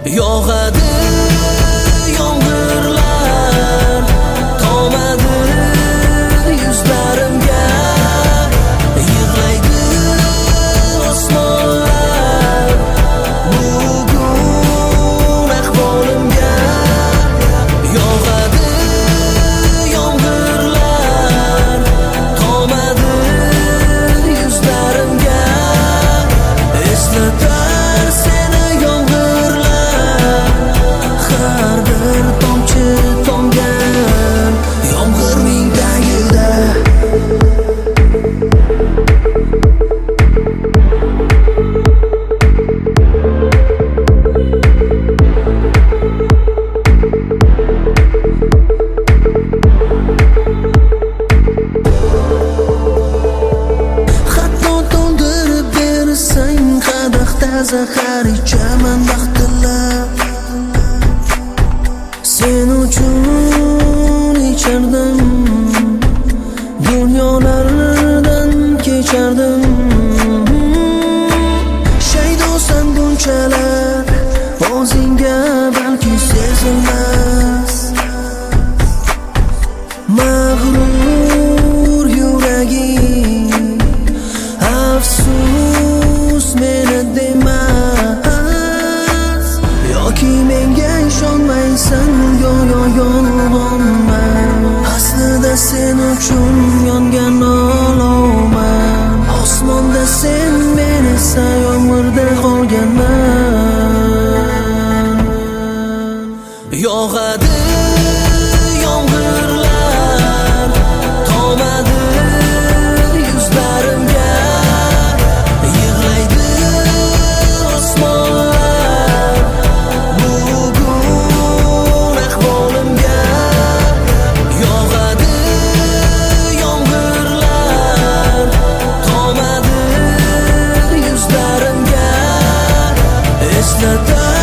Yog'adi yomg'irlar, tomadi yuzlarimga, yig'laydi osmonlar bugun ahvolimga. Yog'adi yomg'irlar, tomadi yuzlarimga, eslatar seni yomg'irlar, har bir tomchi tomgan yomg'irning tagida. Hatto to'ldirib bersang qadahda zahar ichaman baxtilab, sen uchun ichardim, dunyolardan kechardim. Shaydosan bunchalar o'zingga balki sezilmas, mag'rur yuraging afsus meni demas, yoki menga ishonmaysan go'yo yolg'onman, aslida sen uchun yongan olovman, osmonda sen men esa yomg'irda qolganman. Yog'adi yomg'irlar, tomadi yuzlarimga, yig'laydi osmonlar bugun ahvolimga. Yog'adi yomg'irlar, tomadi yuzlarimga, eslatar